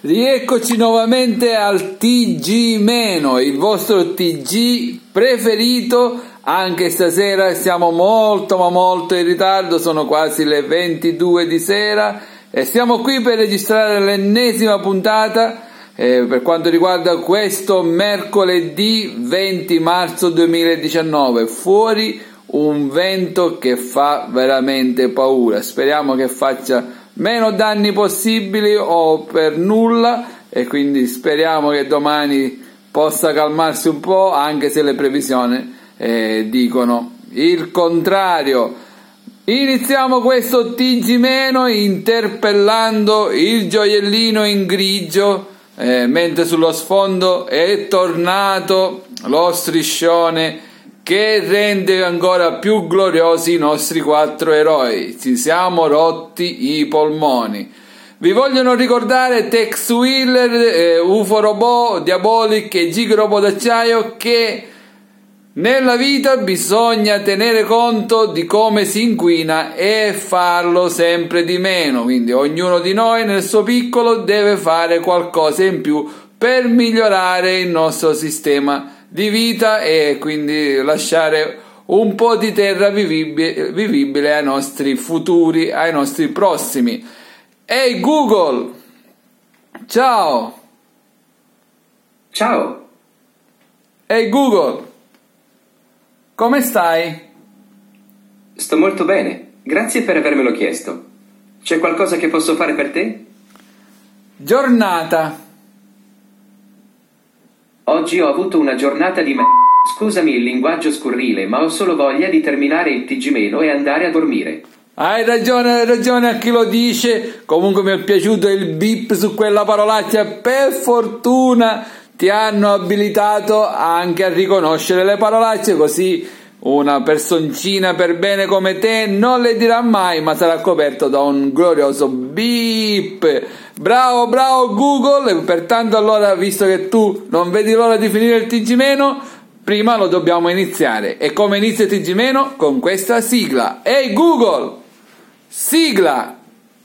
Rieccoci nuovamente al TG-, il vostro TG preferito. Anche stasera siamo molto ma molto in ritardo, sono quasi le 22 di sera e siamo qui per registrare l'ennesima puntata per quanto riguarda questo mercoledì 20 marzo 2019. Fuori un vento che fa veramente paura, speriamo che faccia meno danni possibili o per nulla, e quindi speriamo che domani possa calmarsi un po', anche se le previsioni dicono il contrario. Iniziamo questo TG- interpellando il gioiellino in grigio, mentre sullo sfondo è tornato lo striscione che rende ancora più gloriosi i nostri 4 eroi. Ci siamo rotti i polmoni. Vi vogliono ricordare Tex Wheeler, UFO Robot, Diabolic e Gig Robot d'acciaio che nella vita bisogna tenere conto di come si inquina e farlo sempre di meno, quindi ognuno di noi nel suo piccolo deve fare qualcosa in più per migliorare il nostro sistema di vita e quindi lasciare un po' di terra vivibile ai nostri futuri, ai nostri prossimi. Ehi Google! Ciao! Ciao! Ehi Google! Come stai? Sto molto bene, grazie per avermelo chiesto. C'è qualcosa che posso fare per te? Giornata. Oggi ho avuto una giornata di Scusami il linguaggio scurrile, ma ho solo voglia di terminare il TG- e andare a dormire. Hai ragione a chi lo dice. Comunque mi è piaciuto il beep su quella parolaccia. Per fortuna ti hanno abilitato anche a riconoscere le parolacce, così una personcina per bene come te non le dirà mai, ma sarà coperto da un glorioso beep. Bravo Google. E pertanto allora, visto che tu non vedi l'ora di finire il TG-, prima lo dobbiamo iniziare. E come inizia il TG-? Con questa sigla. Ehi Google, sigla.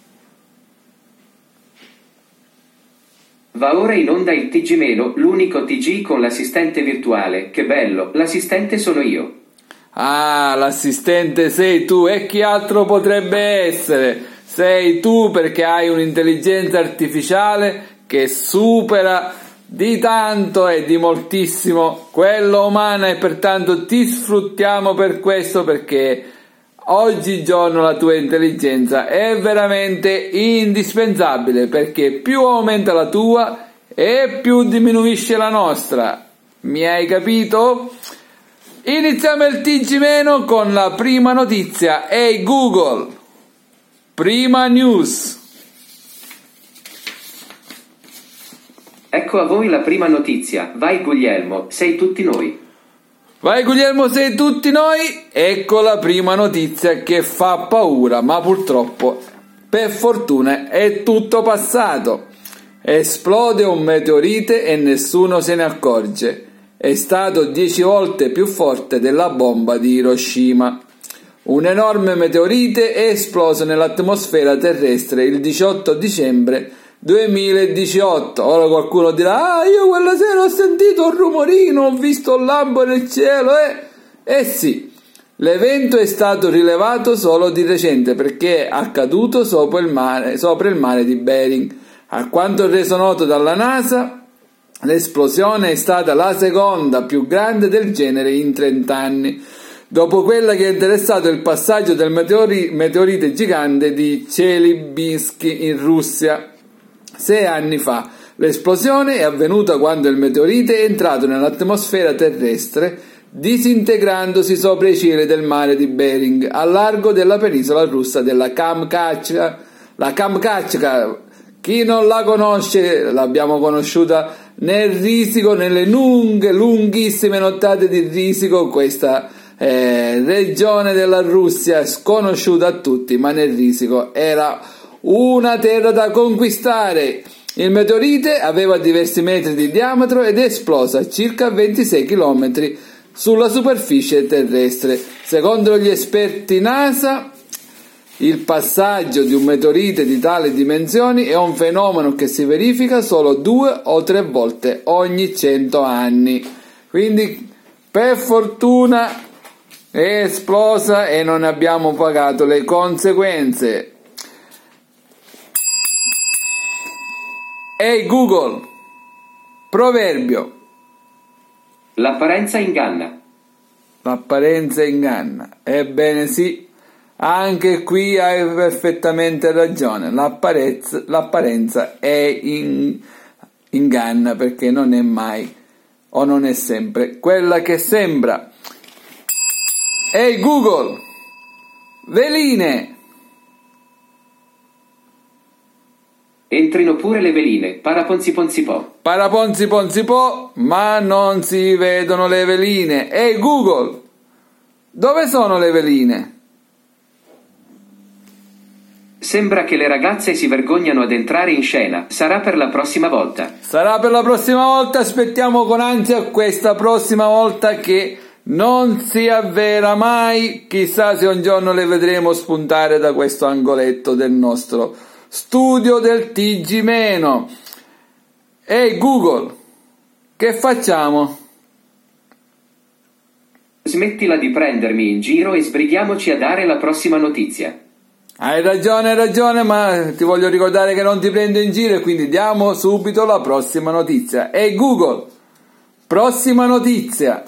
Va ora in onda il TG-, l'unico TG con l'assistente virtuale. Che bello, l'assistente sono io. Ah, l'assistente sei tu, e chi altro potrebbe essere? Sei tu, perché hai un'intelligenza artificiale che supera di tanto e di moltissimo quella umana, e pertanto ti sfruttiamo per questo, perché oggigiorno la tua intelligenza è veramente indispensabile, perché più aumenta la tua e più diminuisce la nostra. Mi hai capito? Iniziamo il TG- con la prima notizia. Ehi Google, prima news. Ecco a voi la prima notizia. Vai Guglielmo, sei tutti noi. Vai Guglielmo, sei tutti noi. Ecco la prima notizia che fa paura, ma purtroppo, per fortuna, è tutto passato. Esplode un meteorite e nessuno se ne accorge. È stato 10 volte più forte della bomba di Hiroshima. Un enorme meteorite è esploso nell'atmosfera terrestre il 18 dicembre 2018. Ora qualcuno dirà: io quella sera ho sentito un rumorino, ho visto un lampo nel cielo. Sì, l'evento è stato rilevato solo di recente, perché è accaduto sopra il mare di Bering. A quanto reso noto dalla NASA, l'esplosione è stata la seconda più grande del genere in 30 anni, dopo quella che ha interessato il passaggio del meteorite gigante di Chelyabinsk in Russia 6 anni fa. L'esplosione è avvenuta quando il meteorite è entrato nell'atmosfera terrestre, disintegrandosi sopra i cieli del mare di Bering, a largo della penisola russa della Kamchatka. La Kamchatka, chi non la conosce, l'abbiamo conosciuta nel risico, nelle lunghissime nottate di risico, questa regione della Russia sconosciuta a tutti, ma nel risico era una terra da conquistare. Il meteorite aveva diversi metri di diametro ed è esplosa a circa 26 km sulla superficie terrestre. Secondo gli esperti NASA, Il passaggio di un meteorite di tali dimensioni è un fenomeno che si verifica solo 2 o 3 volte ogni 100 anni. Quindi, per fortuna, è esplosa e non abbiamo pagato le conseguenze. Ehi Google, proverbio. L'apparenza inganna. L'apparenza inganna. Ebbene sì, anche qui hai perfettamente ragione. L'apparenza inganna, perché non è mai o non è sempre quella che sembra. Ehi Google, veline. Entrino pure le veline, paraponzi ponzi po. Paraponzi ponzi po, ma non si vedono le veline. Ehi Google, dove sono le veline? Sembra che le ragazze si vergognano ad entrare in scena. Sarà per la prossima volta. Sarà per la prossima volta, aspettiamo con ansia questa prossima volta che non si avvera mai. Chissà se un giorno le vedremo spuntare da questo angoletto del nostro studio del TG-. Ehi Google, che facciamo? Smettila di prendermi in giro e sbrighiamoci a dare la prossima notizia. Hai ragione, ma ti voglio ricordare che non ti prendo in giro e quindi diamo subito la prossima notizia. Ehi Google, prossima notizia.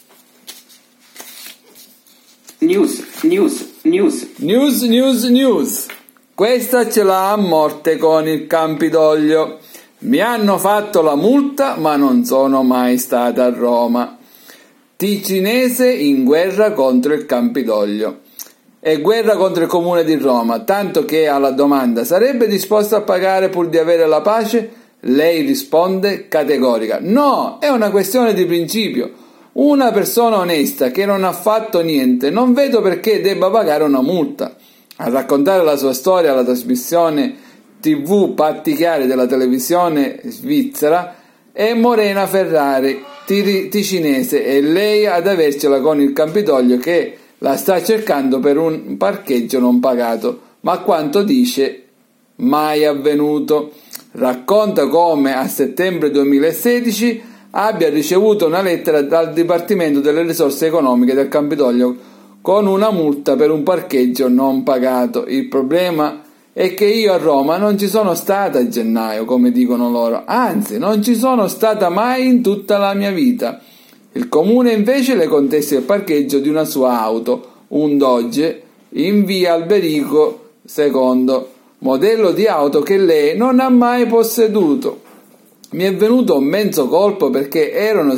News. Questa ce l'ha a morte con il Campidoglio. Mi hanno fatto la multa, ma non sono mai stata a Roma. Ticinese in guerra contro il Campidoglio. E guerra contro il comune di Roma, tanto che alla domanda sarebbe disposto a pagare pur di avere la pace, lei risponde categorica: no, è una questione di principio. Una persona onesta che non ha fatto niente, non vedo perché debba pagare una multa. A raccontare la sua storia alla trasmissione TV Patti Chiari della televisione svizzera è Morena Ferrari, ticinese, e lei ad avercela con il Campidoglio che la sta cercando per un parcheggio non pagato, ma a quanto dice mai avvenuto. Racconta come a settembre 2016 abbia ricevuto una lettera dal Dipartimento delle Risorse Economiche del Campidoglio con una multa per un parcheggio non pagato. Il problema è che io a Roma non ci sono stata a gennaio, come dicono loro, anzi non ci sono stata mai in tutta la mia vita. Il comune invece le contesta il parcheggio di una sua auto, un Dodge, in via Alberico II, modello di auto che lei non ha mai posseduto. Mi è venuto un mezzo colpo perché erano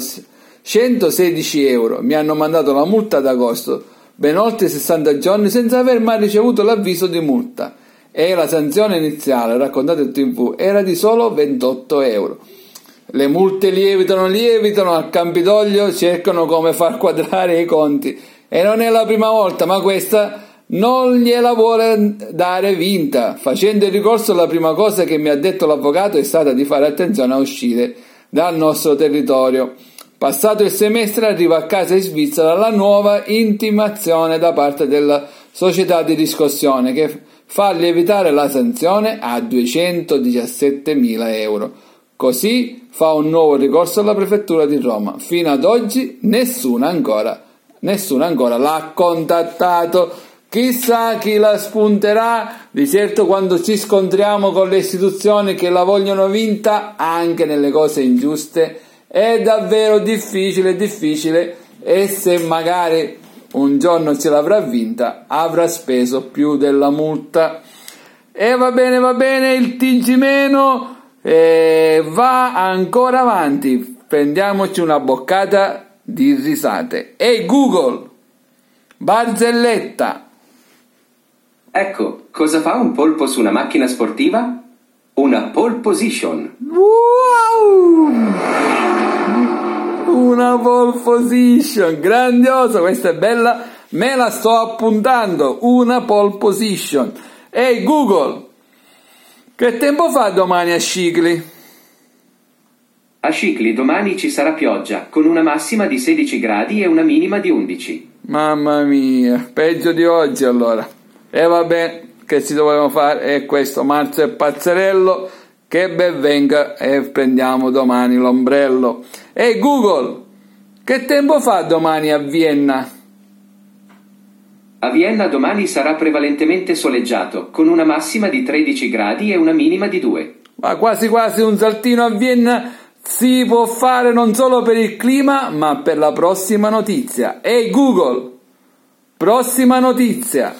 116 euro, mi hanno mandato la multa ad agosto, ben oltre 60 giorni senza aver mai ricevuto l'avviso di multa, e la sanzione iniziale, raccontata in TV, era di solo 28 euro. Le multe lievitano, al Campidoglio cercano come far quadrare i conti e non è la prima volta, ma questa non gliela vuole dare vinta. Facendo il ricorso, la prima cosa che mi ha detto l'avvocato è stata di fare attenzione a uscire dal nostro territorio. Passato il semestre arriva a casa in Svizzera la nuova intimazione da parte della società di riscossione che fa lievitare la sanzione a 217.000 euro. Così fa un nuovo ricorso alla prefettura di Roma. Fino ad oggi nessuno ancora l'ha contattato. Chissà chi la spunterà. Di certo quando ci scontriamo con le istituzioni che la vogliono vinta anche nelle cose ingiuste è davvero difficile, e se magari un giorno ce l'avrà vinta avrà speso più della multa. E va bene, il TG- va ancora avanti, prendiamoci una boccata di risate. Ehi Google, barzelletta. Ecco, cosa fa un polpo su una macchina sportiva? Una pole position. Wow! Una pole position, grandioso, questa è bella, me la sto appuntando, una pole position. Ehi Google, che tempo fa domani a Scicli? A Scicli domani ci sarà pioggia, con una massima di 16 gradi e una minima di 11. Mamma mia, peggio di oggi allora. E vabbè, che ci dovevamo fare? È questo, marzo è pazzerello, che ben venga e prendiamo domani l'ombrello. Ehi Google, che tempo fa domani a Vienna? A Vienna domani sarà prevalentemente soleggiato, con una massima di 13 gradi e una minima di 2. Ma quasi quasi un saltino a Vienna si può fare non solo per il clima, ma per la prossima notizia. Ehi Google, prossima notizia.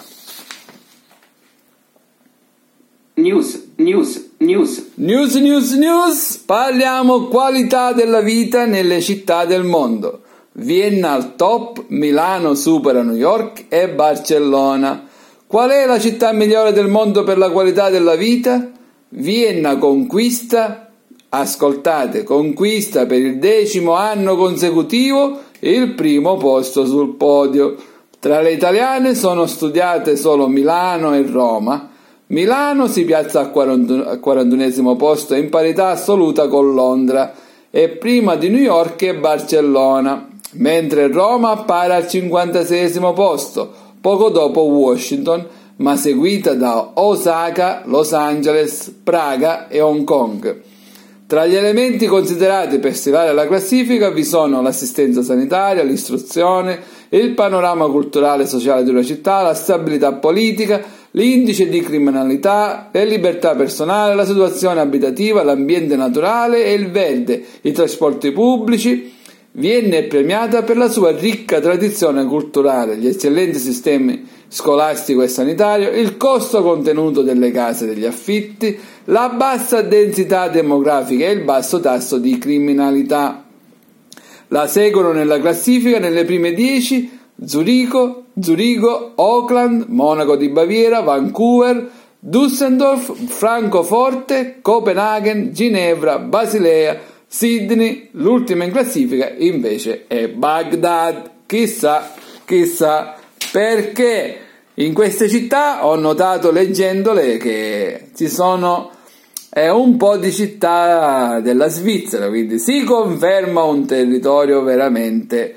News. Parliamo qualità della vita nelle città del mondo. Vienna al top, Milano supera New York e Barcellona. Qual è la città migliore del mondo per la qualità della vita? Vienna conquista, ascoltate, conquista per il 10° anno consecutivo il primo posto sul podio. Tra le italiane sono studiate solo Milano e Roma. Milano si piazza al 41° posto in parità assoluta con Londra e prima di New York e Barcellona, mentre Roma appare al 56° posto, poco dopo Washington, ma seguita da Osaka, Los Angeles, Praga e Hong Kong. Tra gli elementi considerati per stilare la classifica vi sono l'assistenza sanitaria, l'istruzione, il panorama culturale e sociale di una città, la stabilità politica, l'indice di criminalità, le libertà personali, la situazione abitativa, l'ambiente naturale e il verde, i trasporti pubblici. Vienna è premiata per la sua ricca tradizione culturale, gli eccellenti sistemi scolastico e sanitario, il costo contenuto delle case e degli affitti, la bassa densità demografica e il basso tasso di criminalità. La seguono nella classifica nelle prime 10 Zurigo, Auckland, Monaco di Baviera, Vancouver, Düsseldorf, Francoforte, Copenaghen, Ginevra, Basilea, Sydney. L'ultima in classifica invece è Baghdad. Chissà perché in queste città ho notato leggendole che ci sono un po' di città della Svizzera, quindi si conferma un territorio veramente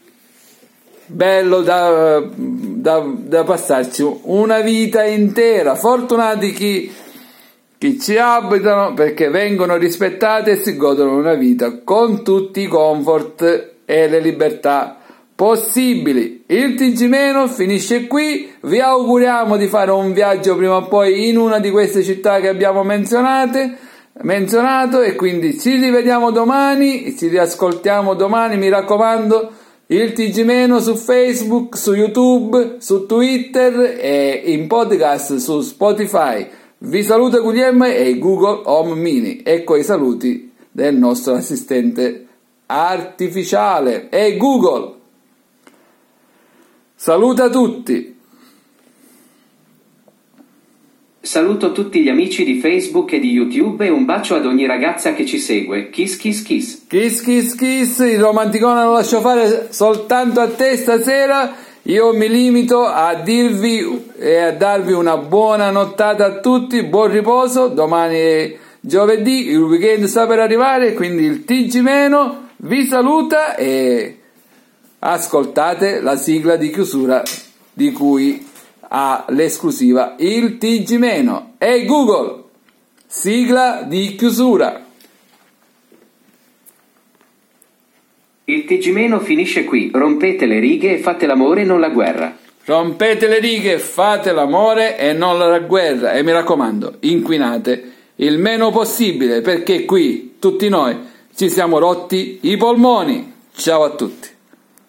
bello da passarci una vita intera. Fortunati chi ci abitano, perché vengono rispettate e si godono una vita con tutti i comfort e le libertà possibili. Il TG- finisce qui, vi auguriamo di fare un viaggio prima o poi in una di queste città che abbiamo menzionato, e quindi ci rivediamo domani, ci riascoltiamo domani, mi raccomando. Il TG- su Facebook, su YouTube, su Twitter e in podcast su Spotify. Vi saluta Guglielmo e Google Home Mini. Ecco i saluti del nostro assistente artificiale. Ehi Google, saluta tutti. Saluto tutti gli amici di Facebook e di YouTube e un bacio ad ogni ragazza che ci segue. Kiss kiss kiss. Kiss kiss kiss. Il romanticone lo lascio fare soltanto a te stasera. Io mi limito a dirvi e a darvi una buona nottata a tutti, buon riposo. Domani è giovedì, il weekend sta per arrivare, quindi il TG- vi saluta e ascoltate la sigla di chiusura di cui ha l'esclusiva il TG-. Ehi Google, sigla di chiusura. Il TG- finisce qui. Rompete le righe e fate l'amore e non la guerra. Rompete le righe, fate l'amore e non la guerra. E mi raccomando, inquinate il meno possibile, perché qui tutti noi ci siamo rotti i polmoni. Ciao a tutti.